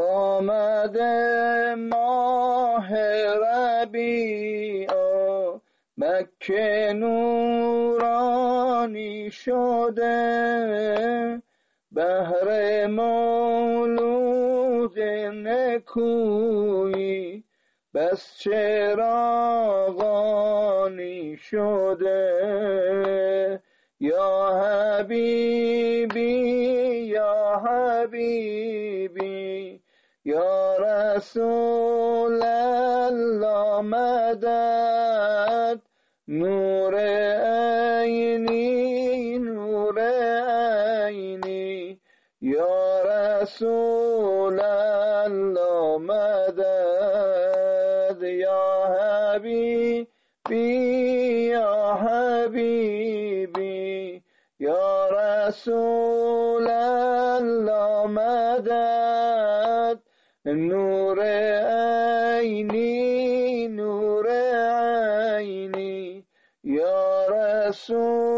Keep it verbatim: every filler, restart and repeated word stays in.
آمده ماه ربیع مکه نورانی شده، بهر مولود نکویی بس چراغانی شده. یا حبیبی یا حبیبی یا رسول الله مدد، نور عینی نور عینی یا رسول الله مدد. یا حبیبی یا حبیبی یا رسول الله مدد، نور عینی نور عینی یا رسول